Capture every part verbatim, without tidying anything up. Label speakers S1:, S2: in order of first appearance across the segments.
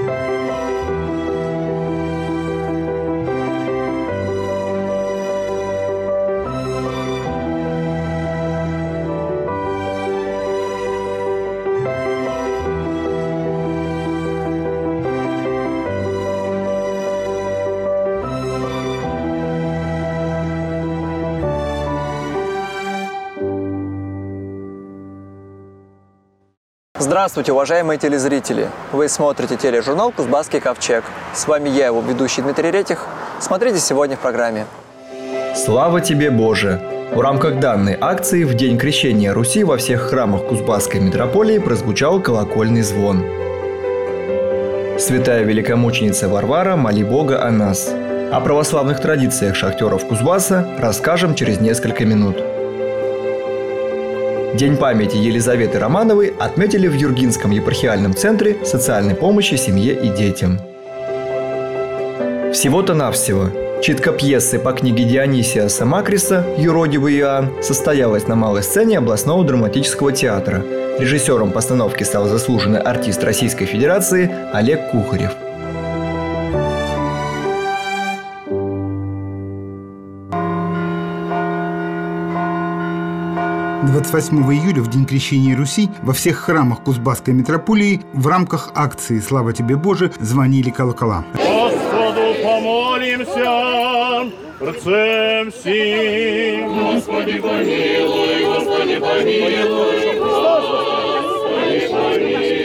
S1: Здравствуйте, уважаемые телезрители! Вы смотрите тележурнал «Кузбасский ковчег». С вами я, его ведущий Дмитрий Ретих. Смотрите сегодня в программе.
S2: Слава тебе, Боже! В рамках данной акции в день крещения Руси во всех храмах Кузбасской митрополии прозвучал колокольный звон. Святая великомученица Варвара, моли Бога о нас. О православных традициях шахтеров Кузбасса расскажем через несколько минут. День памяти Елизаветы Романовой отметили в Юргинском епархиальном центре социальной помощи семье и детям. Всего-то навсего. Читка пьесы по книге Дионисия Самакриса «Юродивый Иоанн» состоялась на малой сцене областного драматического театра. Режиссером постановки стал заслуженный артист Российской Федерации Олег Кухарев.
S3: двадцать восьмого июля, в день крещения Руси, во всех храмах Кузбасской митрополии в рамках акции «Слава тебе, Боже» звонили колокола.
S4: Господу помолимся, рцем всем. Господи помилуй, Господи помилуй, Господи помилуй.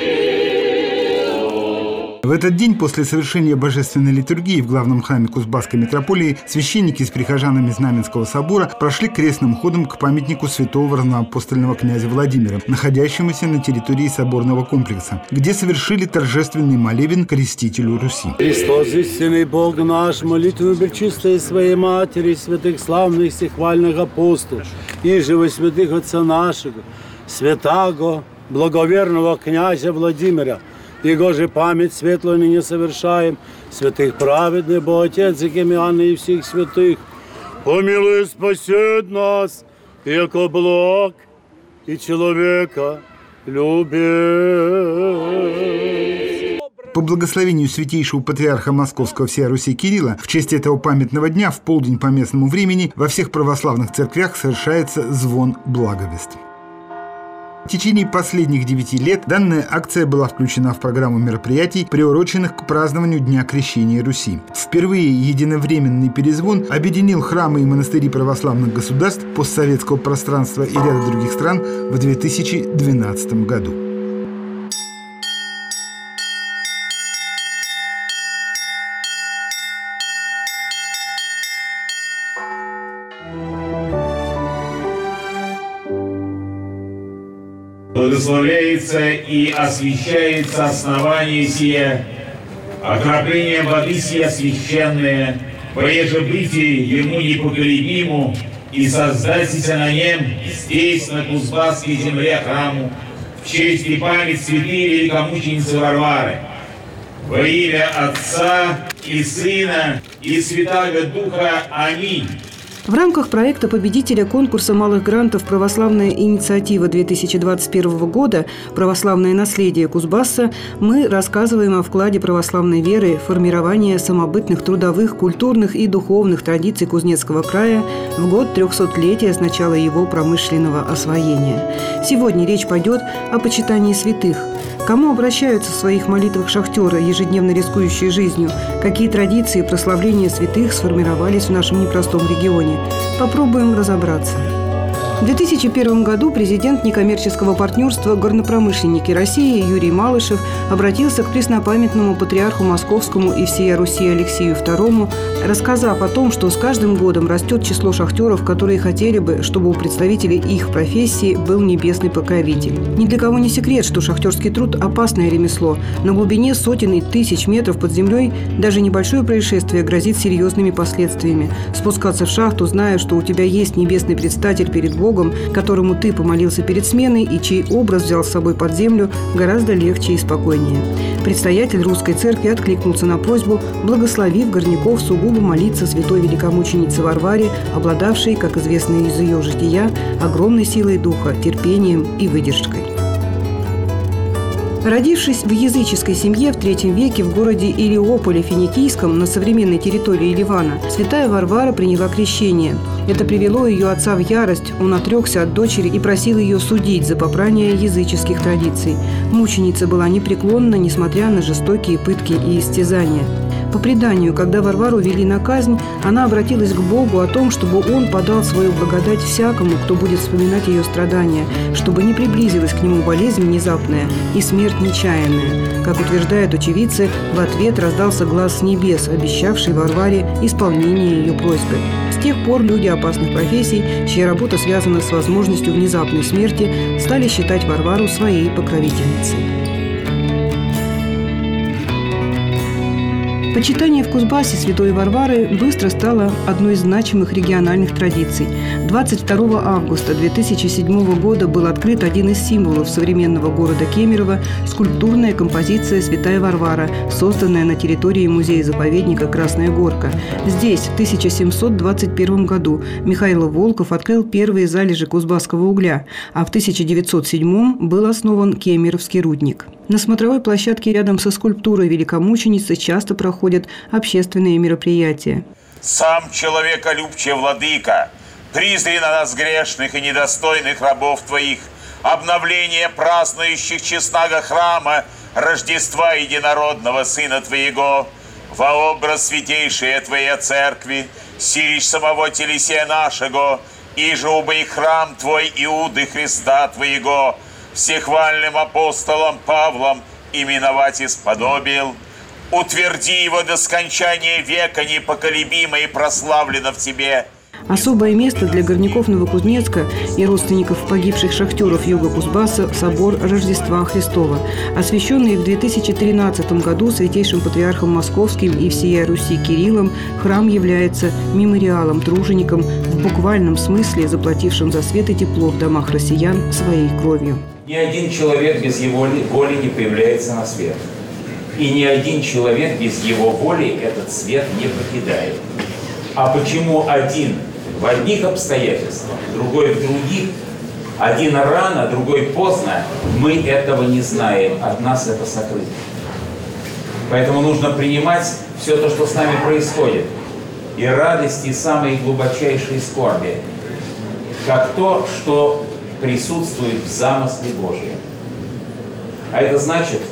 S3: В этот день, после совершения божественной литургии в главном храме Кузбасской митрополии, священники с прихожанами Знаменского собора прошли крестным ходом к памятнику святого равноапостольного князя Владимира, находящемуся на территории соборного комплекса, где совершили торжественный молебен крестителю Руси.
S5: Христос, истинный Бог наш, молитву пречистой своей Матери, святых славных всехвальных апостолов, и живо святых отца нашего, святаго, благоверного князя Владимира, Его же память светлую ныне совершаем, святых праведных, Бог Отец и Иоанна и всех святых. Помилуй, спасет нас, яко благ и человека любит.
S3: По благословению святейшего патриарха Московского всея Руси Кирилла, в честь этого памятного дня в полдень по местному времени во всех православных церквях совершается звон благовест. В течение последних девяти лет данная акция была включена в программу мероприятий, приуроченных к празднованию Дня крещения Руси. Впервые единовременный перезвон объединил храмы и монастыри православных государств, постсоветского пространства и ряда других стран в две тысячи двенадцатом году.
S6: Благословляется и освящается основание сие, окроплением воды сия священное, прежде бытие ему непоколебиму, и создастся на нем здесь, на Кузбасской земле, храму, в честь и память святой великомученицы Варвары, во имя Отца и Сына и Святаго Духа. Аминь.
S7: В рамках проекта победителя конкурса малых грантов «Православная инициатива-две тысячи двадцать первого года. Православное наследие Кузбасса» мы рассказываем о вкладе православной веры в формирование самобытных трудовых, культурных и духовных традиций Кузнецкого края в год трехсотлетия с начала его промышленного освоения. Сегодня речь пойдет о почитании святых. К кому обращаются в своих молитвах шахтеры, ежедневно рискующие жизнью? Какие традиции прославления святых сформировались в нашем непростом регионе? Попробуем разобраться. В две тысячи первом году президент некоммерческого партнерства «Горнопромышленники России» Юрий Малышев обратился к преснопамятному патриарху Московскому и всея Руси Алексею второму, рассказав о том, что с каждым годом растет число шахтеров, которые хотели бы, чтобы у представителей их профессии был небесный покровитель. Ни для кого не секрет, что шахтерский труд – опасное ремесло. На глубине сотен и тысяч метров под землей даже небольшое происшествие грозит серьезными последствиями. Спускаться в шахту, зная, что у тебя есть небесный предстатель перед Богом, которому ты помолился перед сменой и чей образ взял с собой под землю, гораздо легче и спокойнее. Предстоятель русской церкви откликнулся на просьбу, благословив горняков сугубо молиться святой великомученице Варваре, обладавшей, как известно из ее жития, огромной силой духа, терпением и выдержкой. Родившись в языческой семье в третьем веке в городе Илиополе Финикийском на современной территории Ливана, святая Варвара приняла крещение. Это привело ее отца в ярость, он отрекся от дочери и просил ее судить за попрание языческих традиций. Мученица была непреклонна, несмотря на жестокие пытки и истязания. По преданию, когда Варвару вели на казнь, она обратилась к Богу о том, чтобы Он подал свою благодать всякому, кто будет вспоминать ее страдания, чтобы не приблизилась к нему болезнь внезапная и смерть нечаянная. Как утверждают очевидцы, в ответ раздался глас с небес, обещавший Варваре исполнение ее просьбы. С тех пор люди опасных профессий, чья работа связана с возможностью внезапной смерти, стали считать Варвару своей покровительницей. Почитание в Кузбассе святой Варвары быстро стало одной из значимых региональных традиций. двадцать второго августа две тысячи седьмого года был открыт один из символов современного города Кемерово – скульптурная композиция «Святая Варвара», созданная на территории музея-заповедника «Красная Горка». Здесь в тысяча семьсот двадцать первом году Михаил Волков открыл первые залежи кузбасского угля, а в тысяча девятьсот седьмом был основан Кемеровский рудник. На смотровой площадке рядом со скульптурой великомученицы часто проходят общественные мероприятия.
S6: «Сам человеколюбче, владыка, призри на нас грешных и недостойных рабов твоих, обновление празднующих честного храма Рождества Единородного Сына Твоего, во образ святейшей Твоей Церкви, силищ самого телесия нашего, и же убы и храм Твой Иуды Христа Твоего, всехвальным апостолом Павлом именовать исподобил, утверди его до скончания века непоколебимо и прославлено в Тебе».
S7: Особое место для горняков Новокузнецка и родственников погибших шахтеров юга Кузбасса – собор Рождества Христова. Освященный в две тысячи тринадцатом году святейшим патриархом Московским и всея Руси Кириллом, храм является мемориалом труженикам, в буквальном смысле заплатившим за свет и тепло в домах россиян своей кровью.
S8: Ни один человек без его воли не появляется на свет. И ни один человек без его воли этот свет не покидает. А почему один в одних обстоятельствах, другой в других, один рано, другой поздно, мы этого не знаем, от нас это сокрыто. Поэтому нужно принимать все то, что с нами происходит, и радости, и самые глубочайшие скорби, как то, что присутствует в замысле Божьем. А это значит,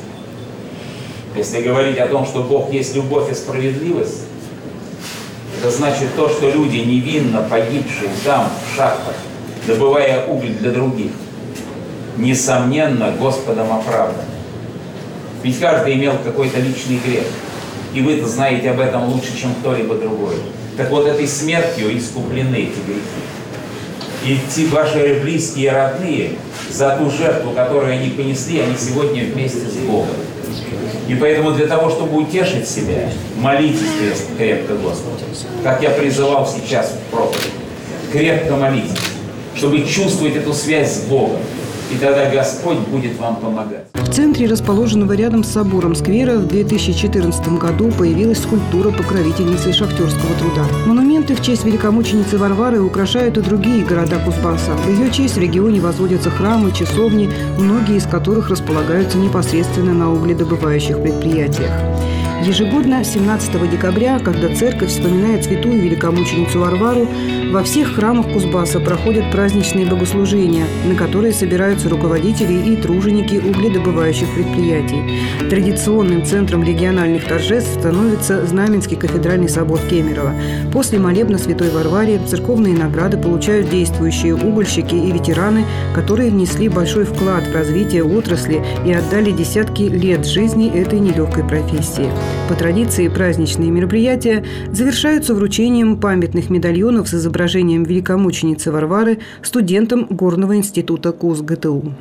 S8: если говорить о том, что Бог есть любовь и справедливость, это значит то, что люди, невинно погибшие там, в шахтах, добывая уголь для других, несомненно, Господом оправданы. Ведь каждый имел какой-то личный грех, и вы-то знаете об этом лучше, чем кто-либо другой. Так вот, этой смертью искуплены эти грехи. И те ваши близкие и родные, за ту жертву, которую они понесли, они сегодня вместе с Богом. И поэтому для того, чтобы утешить себя, молитесь крепко Господу. Как я призывал сейчас в проповеди. Крепко молитесь, чтобы чувствовать эту связь с Богом. И тогда Господь будет вам помогать.
S7: В центре расположенного рядом с собором сквера в две тысячи четырнадцатом году появилась скульптура покровительницы шахтерского труда. Монументы в честь великомученицы Варвары украшают и другие города Кузбасса. В ее честь в регионе возводятся храмы, часовни, многие из которых располагаются непосредственно на угледобывающих предприятиях. Ежегодно, семнадцатого декабря, когда церковь вспоминает святую великомученицу Варвару, во всех храмах Кузбасса проходят праздничные богослужения, на которые собираются руководители и труженики угледобывающих предприятий. Традиционным центром региональных торжеств становится Знаменский кафедральный собор Кемерово. После молебна святой Варваре церковные награды получают действующие угольщики и ветераны, которые внесли большой вклад в развитие отрасли и отдали десятки лет жизни этой нелегкой профессии. По традиции праздничные мероприятия завершаются вручением памятных медальонов с изображением великомученицы Варвары студентам Горного института КУЗ-ГТУ.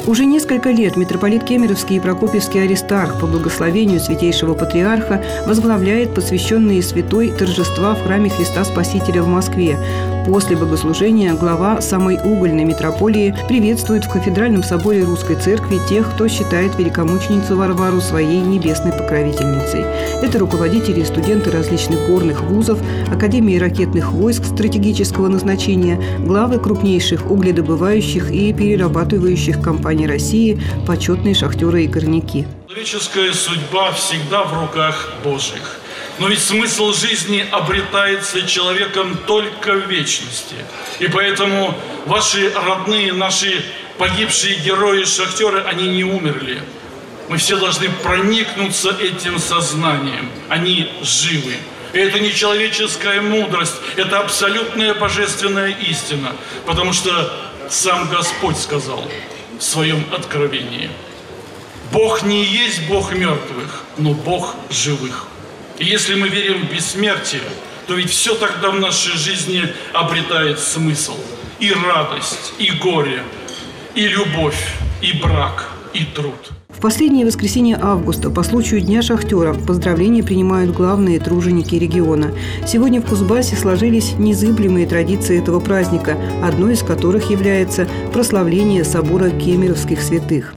S7: Уже несколько лет митрополит Кемеровский и Прокопьевский Аристарх по благословению Святейшего Патриарха возглавляет посвященные святой торжества в храме Христа Спасителя в Москве. После богослужения глава самой угольной митрополии приветствует в Кафедральном соборе Русской Церкви тех, кто считает великомученицу Варвару своей небесной покровительницей. Это руководители и студенты различных горных вузов, Академии ракетных войск стратегического назначения, главы крупнейших угледобывающих и перерабатывающих компаний России, почетные шахтеры и горняки.
S9: Человеческая судьба всегда в руках Божьих. Но ведь смысл жизни обретается человеком только в вечности. И поэтому ваши родные, наши погибшие герои-шахтеры, они не умерли. Мы все должны проникнуться этим сознанием. Они живы. И это не человеческая мудрость, это абсолютная божественная истина. Потому что сам Господь сказал в своем откровении: Бог не есть Бог мертвых, но Бог живых. И если мы верим в бессмертие, то ведь все тогда в нашей жизни обретает смысл. И радость, и горе, и любовь, и брак, и труд.
S7: В последнее воскресенье августа по случаю Дня шахтеров поздравления принимают главные труженики региона. Сегодня в Кузбассе сложились незыблемые традиции этого праздника, одной из которых является прославление собора Кемеровских святых.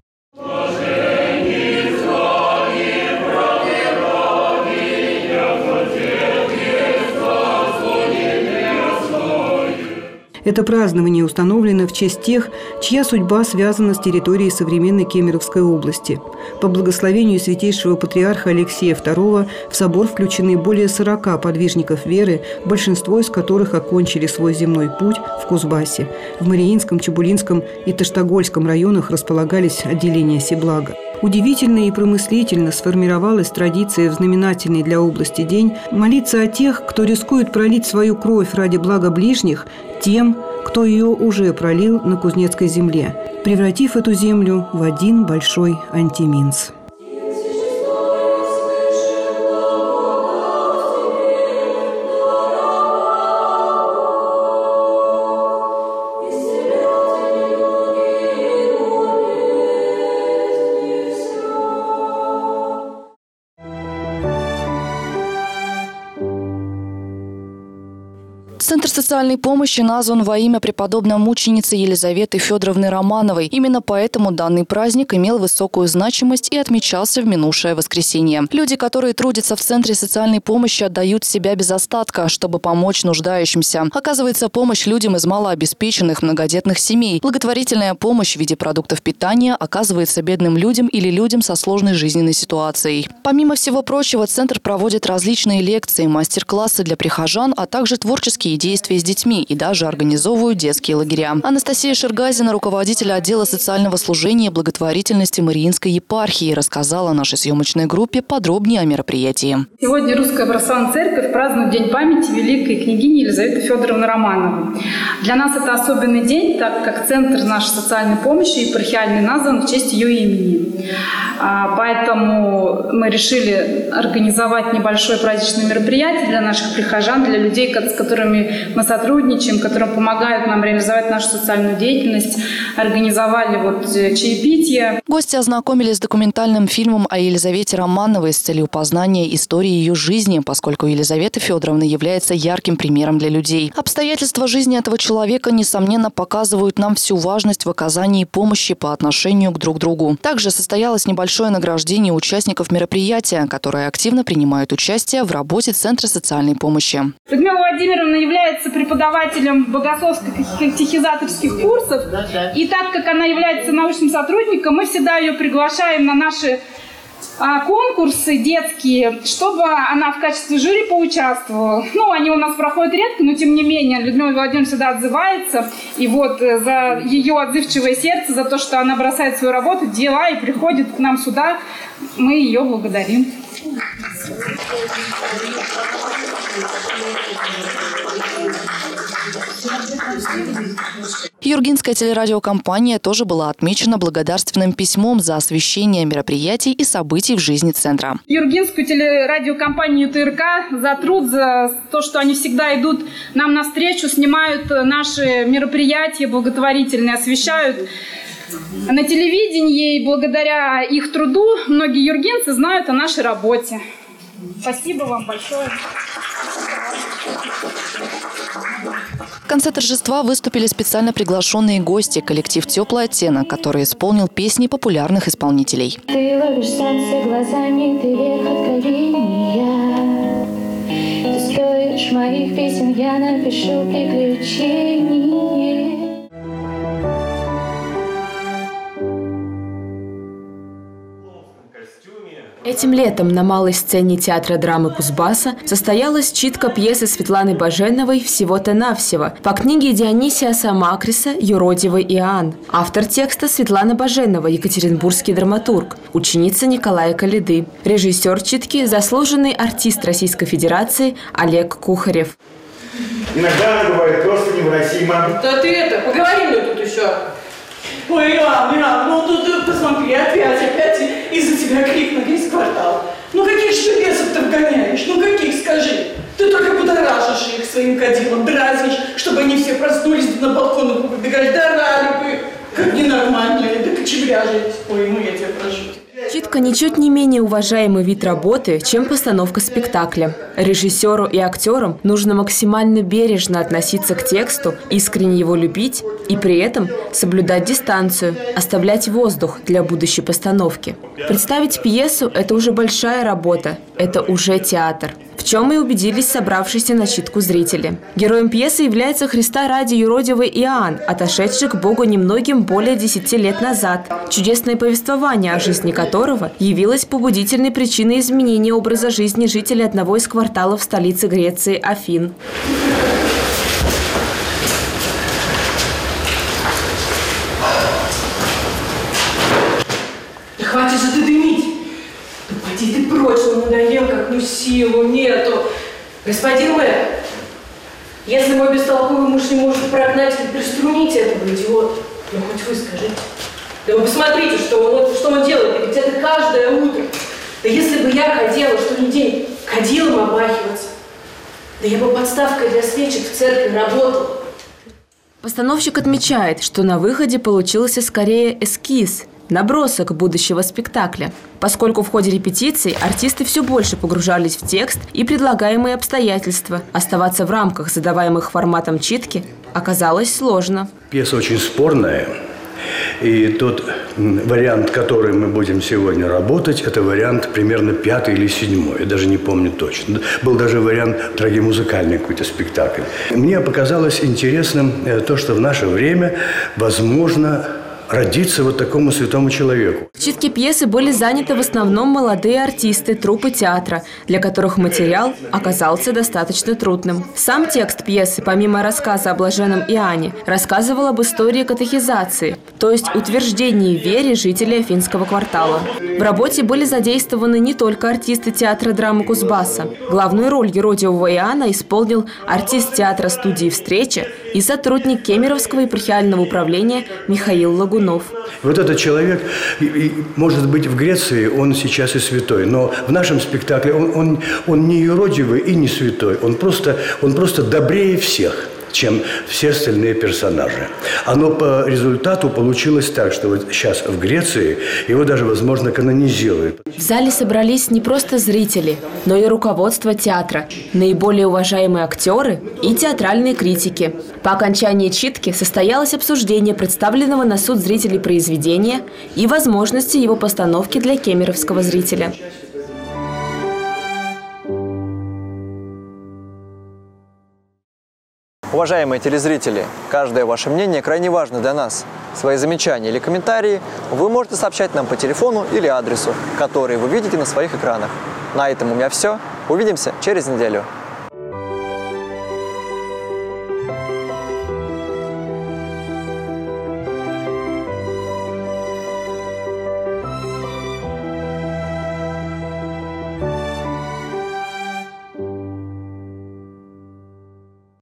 S7: Это празднование установлено в честь тех, чья судьба связана с территорией современной Кемеровской области. По благословению святейшего патриарха Алексея второго в собор включены более сорока подвижников веры, большинство из которых окончили свой земной путь в Кузбассе. В Мариинском, Чебулинском и Таштагольском районах располагались отделения Сиблага. Удивительно и промыслительно сформировалась традиция в знаменательный для области день молиться о тех, кто рискует пролить свою кровь ради блага ближних, тем, кто ее уже пролил на Кузнецкой земле, превратив эту землю в один большой антиминс.
S10: Центр социальной помощи назван во имя преподобной мученицы Елизаветы Федоровны Романовой. Именно поэтому данный праздник имел высокую значимость и отмечался в минувшее воскресенье. Люди, которые трудятся в Центре социальной помощи, отдают себя без остатка, чтобы помочь нуждающимся. Оказывается, помощь людям из малообеспеченных многодетных семей. Благотворительная помощь в виде продуктов питания оказывается бедным людям или людям со сложной жизненной ситуацией. Помимо всего прочего, Центр проводит различные лекции, мастер-классы для прихожан, а также творческие действия с детьми и даже организовывают детские лагеря. Анастасия Шергазина, руководитель отдела социального служения и благотворительности Мариинской епархии, рассказала нашей съемочной группе подробнее о мероприятии.
S11: Сегодня Русская Православная Церковь празднует День памяти великой княгини Елизаветы Федоровны Романовой. Для нас это особенный день, так как Центр нашей социальной помощи епархиальный назван в честь ее имени. Поэтому мы решили организовать небольшое праздничное мероприятие для наших прихожан, для людей, с которыми мы сотрудничаем, которые помогают нам реализовать нашу социальную деятельность. Организовали вот чаепитие.
S10: Гости ознакомились с документальным фильмом о Елизавете Романовой с целью познания истории ее жизни, поскольку Елизавета Федоровна является ярким примером для людей. Обстоятельства жизни этого человека, несомненно, показывают нам всю важность в оказании помощи по отношению к друг другу. Также состоялось небольшое награждение участников мероприятия, которые активно принимают участие в работе Центра социальной помощи.
S11: Людмила Владимировна является преподавателем богословских и катехизаторских курсов. И так как она является научным сотрудником, мы всегда ее приглашаем на наши а, конкурсы детские, чтобы она в качестве жюри поучаствовала. Ну, они у нас проходят редко, но тем не менее Людмила Владимировна всегда отзывается. И вот за ее отзывчивое сердце, за то, что она бросает свою работу, дела и приходит к нам сюда, мы ее благодарим.
S10: Юргинская телерадиокомпания тоже была отмечена благодарственным письмом за освещение мероприятий и событий в жизни Центра.
S11: Юргинскую телерадиокомпанию Ю Т Р К за труд, за то, что они всегда идут нам навстречу, снимают наши мероприятия благотворительные, освещают на телевидении, и благодаря их труду многие юргенцы знают о нашей работе. Спасибо вам большое.
S10: В конце торжества выступили специально приглашенные гости, коллектив «Теплый оттенок», который исполнил песни популярных исполнителей.
S12: Ты ловишь солнце глазами, ты верх откровения. Ты стоишь моих песен, я напишу приключения.
S13: Этим летом на малой сцене театра драмы Кузбасса состоялась читка пьесы Светланы Баженовой «Всего-то навсего» по книге Дионисия Самакриса «Юродивый Иоанн». Автор текста Светлана Баженова, екатеринбургский драматург, ученица Николая Калиды. Режиссер читки – заслуженный артист Российской Федерации Олег Кухарев.
S14: Иногда она бывает просто невыносима.
S15: Да ты это, поговори мне тут еще. Ой, Иоанн, Иоанн, ну тут, тут посмотри, опять, опять из-за тебя крик на весь квартал. Ну каких же ты бесов-то вгоняешь? Ну каких, скажи? Ты только будоражишь их своим кадилом, дразнишь, чтобы они все проснулись, да на балкон побегали, да рали бы, как ненормальные, да кочевряжись. Ой, ну я тебя прошу.
S13: Читка ничуть не менее уважаемый вид работы, чем постановка спектакля. Режиссеру и актерам нужно максимально бережно относиться к тексту, искренне его любить и при этом соблюдать дистанцию, оставлять воздух для будущей постановки. Представить пьесу – это уже большая работа, это уже театр. В чем и убедились собравшиеся на читку зрители. Героем пьесы является Христа ради юродивый Иоанн, отошедший к Богу немногим более десяти лет назад. Чудесное повествование, о жизни которого явилось побудительной причиной изменения образа жизни жителей одного из кварталов столицы Греции – Афин.
S15: Да хватит же ты дымить! Да пойди ты прочь, он надоел, как ну силу нету. Господин мэр, если мой бестолковый муж не может прогнать или приструнить этого идиота, ну хоть вы скажите. Да вы посмотрите, что он, что он делает, ведь это каждое утро. Да если бы я хотела, что ни день кадилом обмахиваться, да я бы подставкой для свечек в церкви работала.
S13: Постановщик отмечает, что на выходе получился скорее эскиз, набросок будущего спектакля. Поскольку в ходе репетиций артисты все больше погружались в текст и предлагаемые обстоятельства, оставаться в рамках, задаваемых форматом читки, оказалось сложно.
S14: Пьеса очень спорная. И тот вариант, который мы будем сегодня работать, это вариант примерно пятый или седьмой. Я даже не помню точно. Был даже вариант трагимузыкальный какой-то спектакль. Мне показалось интересным то, что в наше время возможно родиться вот такому святому человеку.
S13: В читке пьесы были заняты в основном молодые артисты труппы театра, для которых материал оказался достаточно трудным. Сам текст пьесы, помимо рассказа о блаженном Иоанне, рассказывал об истории катехизации, то есть утверждении в вере жителей Афинского квартала. В работе были задействованы не только артисты театра драмы Кузбасса. Главную роль юродивого Иоанна исполнил артист театра студии «Встреча» и сотрудник Кемеровского епархиального управления Михаил Лагунов.
S14: Вот этот человек, может быть, в Греции он сейчас и святой, но в нашем спектакле он, он, он не юродивый и не святой, он просто, он просто добрее всех, чем все остальные персонажи. Оно по результату получилось так, что вот сейчас в Греции его даже, возможно, канонизируют.
S13: В зале собрались не просто зрители, но и руководство театра, наиболее уважаемые актеры и театральные критики. По окончании читки состоялось обсуждение представленного на суд зрителей произведения и возможности его постановки для кемеровского зрителя.
S1: Уважаемые телезрители, каждое ваше мнение крайне важно для нас. Свои замечания или комментарии вы можете сообщать нам по телефону или адресу, которые вы видите на своих экранах. На этом у меня все. Увидимся через неделю.